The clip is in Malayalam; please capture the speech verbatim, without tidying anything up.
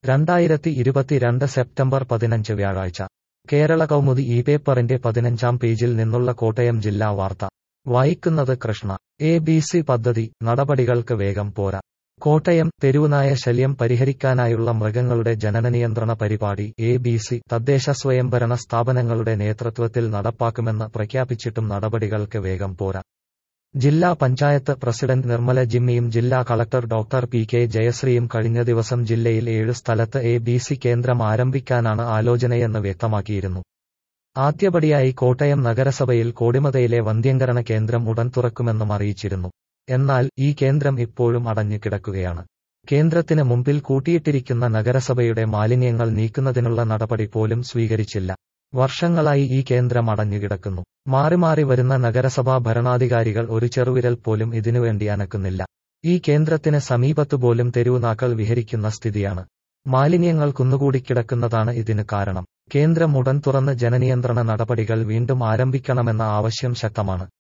രണ്ടായിരത്തി ഇരുപത്തിരണ്ട് സെപ്റ്റംബർ പതിനഞ്ച് വ്യാഴാഴ്ച കേരള കൗമുദി ഈ പേപ്പറിന്റെ പതിനഞ്ചാം പേജിൽ നിന്നുള്ള കോട്ടയം ജില്ലാ വാർത്ത വായിക്കുന്നത് കൃഷ്ണ. എ ബി സി പദ്ധതി നടപടികൾക്ക് വേഗം പോരാ. കോട്ടയം തെരുവുനായ ശല്യം പരിഹരിക്കാനായുള്ള മൃഗങ്ങളുടെ ജനനനിയന്ത്രണ പരിപാടി എ ബി സി തദ്ദേശ സ്വയംഭരണ സ്ഥാപനങ്ങളുടെ നേതൃത്വത്തിൽ നടപ്പാക്കുമെന്ന് പ്രഖ്യാപിച്ചിട്ടും നടപടികൾക്ക് വേഗം പോരാ. ജില്ലാ പഞ്ചായത്ത് പ്രസിഡന്റ് നിർമ്മല ജിമ്മിയും ജില്ലാ കളക്ടർ ഡോക്ടർ പി കെ ജയശ്രീയും കഴിഞ്ഞ ദിവസം ജില്ലയിൽ ഏഴ് സ്ഥലത്ത് എ ബി സി കേന്ദ്രം ആരംഭിക്കാനാണ് ആലോചനയെന്ന് വ്യക്തമാക്കിയിരുന്നു. ആദ്യപടിയായി കോട്ടയം നഗരസഭയിൽ കോടിമതയിലെ വന്ധ്യംകരണ കേന്ദ്രം ഉടൻ തുറക്കുമെന്നും അറിയിച്ചിരുന്നു. എന്നാൽ ഈ കേന്ദ്രം ഇപ്പോഴും അടഞ്ഞു കിടക്കുകയാണ്. കേന്ദ്രത്തിന് മുമ്പിൽ കൂട്ടിയിട്ടിരിക്കുന്ന നഗരസഭയുടെ മാലിന്യങ്ങൾ നീക്കുന്നതിനുള്ള നടപടി പോലും സ്വീകരിച്ചില്ല. വർഷങ്ങളായി ഈ കേന്ദ്രം അടഞ്ഞുകിടക്കുന്നു. മാറി മാറി വരുന്ന നഗരസഭാ ഭരണാധികാരികൾ ഒരു ചെറുവിരൽ പോലും ഇതിനുവേണ്ടി അനക്കുന്നില്ല. ഈ കേന്ദ്രത്തിന് സമീപത്തുപോലും തെരുവുനാക്കൾ വിഹരിക്കുന്ന സ്ഥിതിയാണ്. മാലിന്യങ്ങൾ കുന്നുകൂടിക്കിടക്കുന്നതാണ് ഇതിന് കാരണം. കേന്ദ്രം ഉടൻ തുറന്ന് ജനനിയന്ത്രണ നടപടികൾ വീണ്ടും ആരംഭിക്കണമെന്ന ആവശ്യം ശക്തമാണ്.